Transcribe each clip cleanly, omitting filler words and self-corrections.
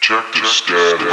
Check the status.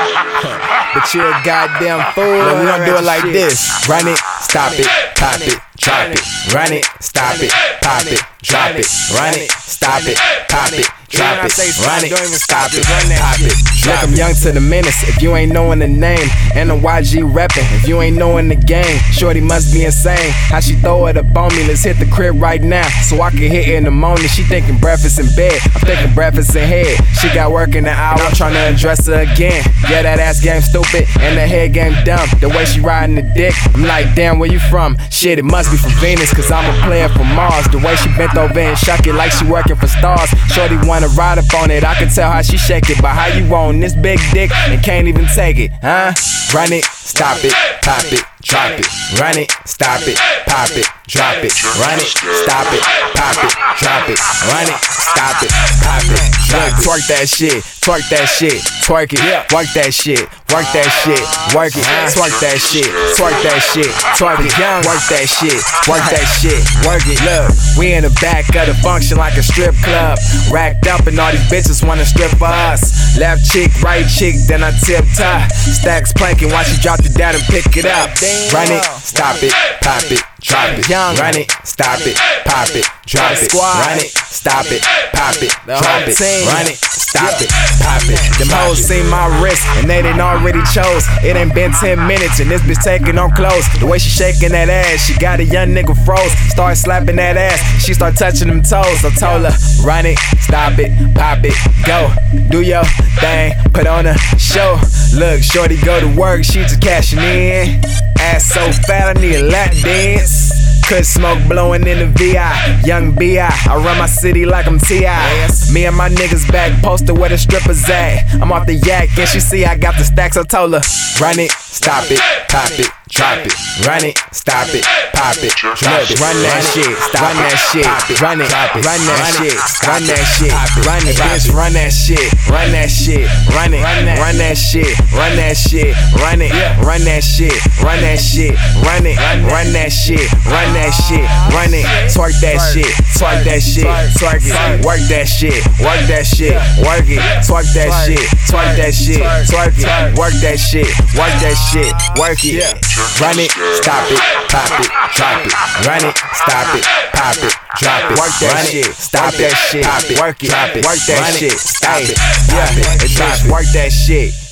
But you're a goddamn fool. We don't do it like this. Run it, stop it, pop it, drop it. Run it, stop it, pop it, drop it. Run it, stop it, pop it, drop it. Run it, stop it, pop it. Look, I'm young to the menace. If you ain't knowing the name, and I'm YG reppin'. If you ain't knowing the game, shorty must be insane. How she throw it up on me? Let's hit the crib right now, so I can hit it in the morning. She thinking breakfast in bed, I'm thinking breakfast in head. She got work in the hour, I'm trying to address her again. Yeah, that ass game stupid, and the head game dumb. The way she riding the dick, I'm like, damn, where you from? Shit, it must be from Venus, cause I'm a player from Mars. The way she bent over and shook it like she working for stars. Shorty wanna ride up on it, I can tell how she shake it. But how you on this big dick and can't even take it, huh? Run it, stop it, pop it, drop it. Run it, stop it, pop it, drop it. Run it, stop it, pop it, drop it. Run it, stop it, pop it, drop it. Twerk that shit, twerk that shit, twerk it, work that shit, work that shit, work it, twerk that shit, twerk that shit, twerk it, work that shit, work that shit, work it. Look, we in the back of the function like a strip club, racked up and all these bitches wanna strip for us. Left cheek, right cheek, then I tip tie. Stacks planking, watch you drop it down and pick it up. Run it, stop it, pop it, drop it. Run it, stop it, pop it, drop it. Run it, stop it, pop it, drop it. Run it, stop it, pop it. Them hoes seen my wrist and they done already chose. It ain't been 10 minutes and this bitch taking on clothes. The way she shaking that ass, she got a young nigga froze. Start slapping that ass, she start touching them toes. I told her, run it, stop it, pop it, go. Do your thing, put on a show. Look, shorty go to work, she just cashing in. Ass so fat, I need a lap dance. Cut smoke blowing in the VI, young B.I. I run my city like I'm T.I. Me and my niggas back posted where the strippers at. I'm off the yak and she see I got the stacks. I told her, run it, stop it, pop it, drop it. Run it, stop it, pop it, drop it. Run that shit, run that shit, run it, run that shit, run that shit, run it, bitch, run that shit, run that shit, run it, run that shit, run that shit, run it, run that shit, run that shit, run it, run that shit, run that shit, run it, twerk that shit, twerk that shit, twerk it, work that shit, work that shit, work it, twerk that shit, twerk that shit, twerk it, work that shit, work that shit, work it. Run it, stop it, pop it, drop it. Run it, stop it, pop it, drop it. Work that shit, stop that shit, pop it, work it, drop it. Work that shit, stop it, pop it, drop it. Work that shit.